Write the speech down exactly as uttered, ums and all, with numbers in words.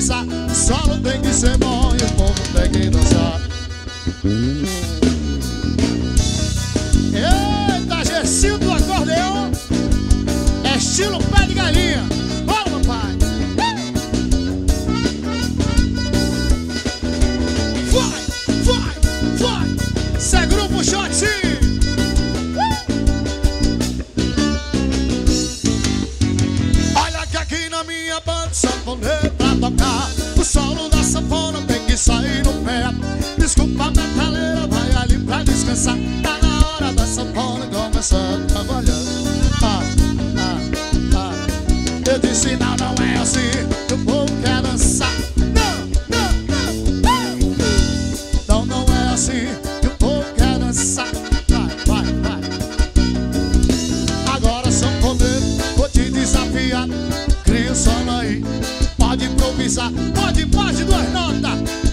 improvisar. O solo tem que ser bom e o povo tem que dançar. Eita, Gessinho do acordeão, é estilo pé de galinha. Bora, papai. Vai, vai, vai. Isso é grupo shot. Olha que aqui na minha banda sanfoneiro pra tocar. O solo da sanfona tem que sair no pé. Desculpa, metaleira, vai ali pra descansar. Tá na hora da sanfona começar a trabalhar. Ah, ah, ah. Eu disse não, não é assim que o povo quer dançar. Não, não, não, não. Não, não é assim que o povo quer dançar. Vai, vai, vai. Agora sanfoneiro, vou te desafiar. Cria o solo aí, pode improvisar, pode mais de duas notas.